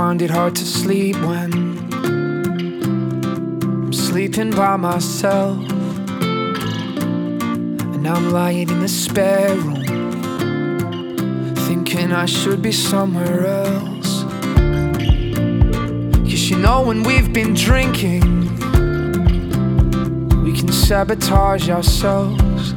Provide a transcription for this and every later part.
find it hard to sleep when I'm sleeping by myself. And I'm lying in the spare room, thinking I should be somewhere else. 'Cause you know when we've been drinking, we can sabotage ourselves,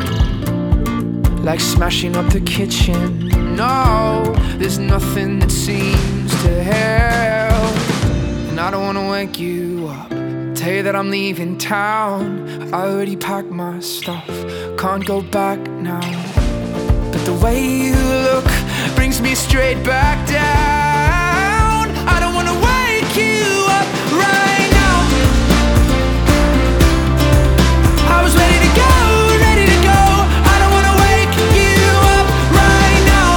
like smashing up the kitchen. No, there's nothing that seems to help. And I don't wanna wake you up, tell you that I'm leaving town. I already packed my stuff, can't go back now. But the way you look brings me straight back down. I don't wanna wake you up right now. I was ready to go, ready to go. I don't wanna wake you up right now.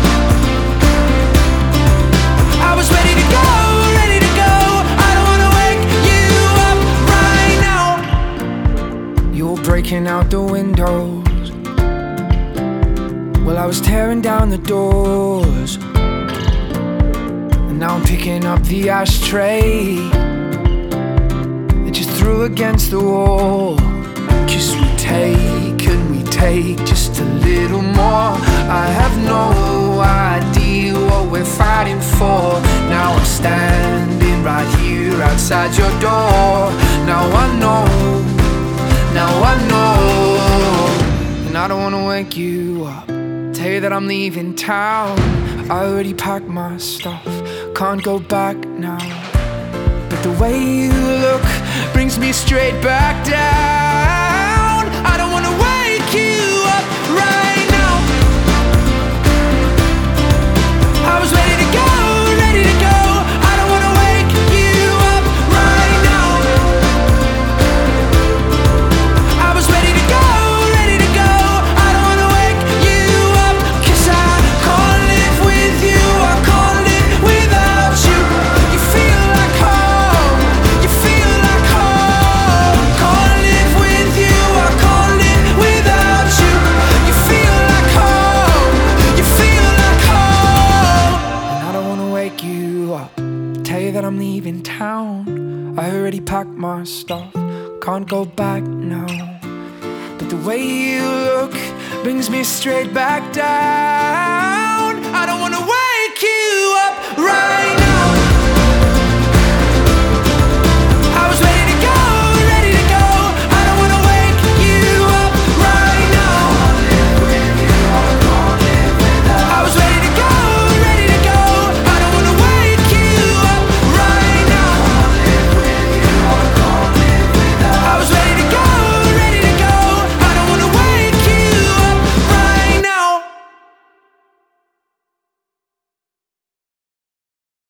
I was ready to go, ready to go. I don't wanna wake you up right now. You're breaking out the windows, well, I was tearing down the doors. And now I'm picking up the ashtray that you threw against the wall. 'Cause we take and we take just a little more. I have no idea what we're fighting for. Now I'm standing right here outside your door. Now I know, now I know. And I don't wanna wake you up, tell you that I'm leaving town. I already packed my stuff, can't go back now. But the way you look brings me straight back down. I don't wanna wake you up right now. I was ready to go, ready to go. I don't wanna wake you up right now. I was ready to go, ready to go. I don't wanna wake you up, 'cause I can't live with you, I can't live without you. You feel like home, you feel like home. Can't live with you, I can't live without you. You feel like home, you feel like home. And I don't wanna wake you up, tell you that I'm leaving town. I already packed my stuff, can't go back now. But the way you look brings me straight back down. I don't wanna wake you up right